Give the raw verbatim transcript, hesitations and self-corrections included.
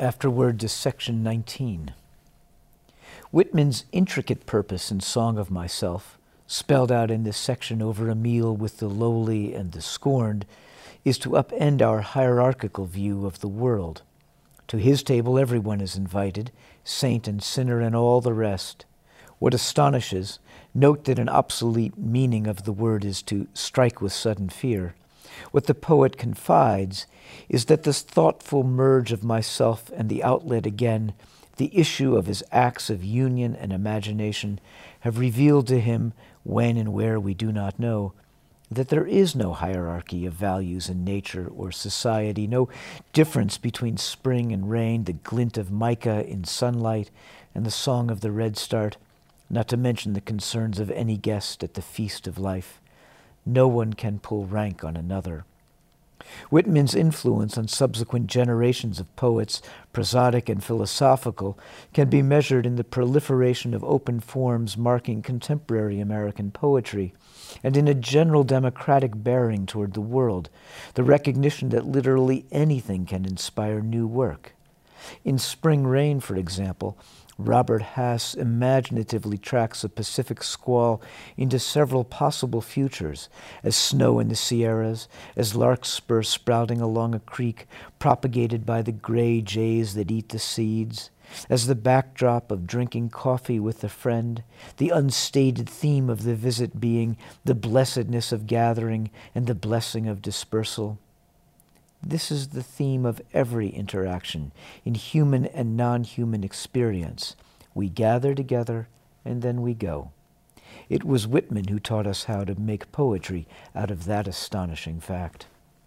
Afterword to section nineteen. Whitman's intricate purpose in Song of Myself, spelled out in this section over a meal with the lowly and the scorned, is to upend our hierarchical view of the world. To his table everyone is invited, saint and sinner and all the rest. What astonishes, note that an obsolete meaning of the word is to strike with sudden fear. What the poet confides is that this thoughtful merge of myself and the outlet again, the issue of his acts of union and imagination, have revealed to him, when and where we do not know, that there is no hierarchy of values in nature or society, no difference between spring and rain, the glint of mica in sunlight and the song of the redstart, not to mention the concerns of any guest at the feast of life. No one can pull rank on another. Whitman's influence on subsequent generations of poets, prosodic and philosophical, can be measured in the proliferation of open forms marking contemporary American poetry, and in a general democratic bearing toward the world, the recognition that literally anything can inspire new work. In Spring Rain, for example, Robert Hass imaginatively tracks a Pacific squall into several possible futures, as snow in the Sierras, as larkspur sprouting along a creek propagated by the gray jays that eat the seeds, as the backdrop of drinking coffee with a friend, the unstated theme of the visit being the blessedness of gathering and the blessing of dispersal. This is the theme of every interaction in human and non-human experience. We gather together and then we go. It was Whitman who taught us how to make poetry out of that astonishing fact.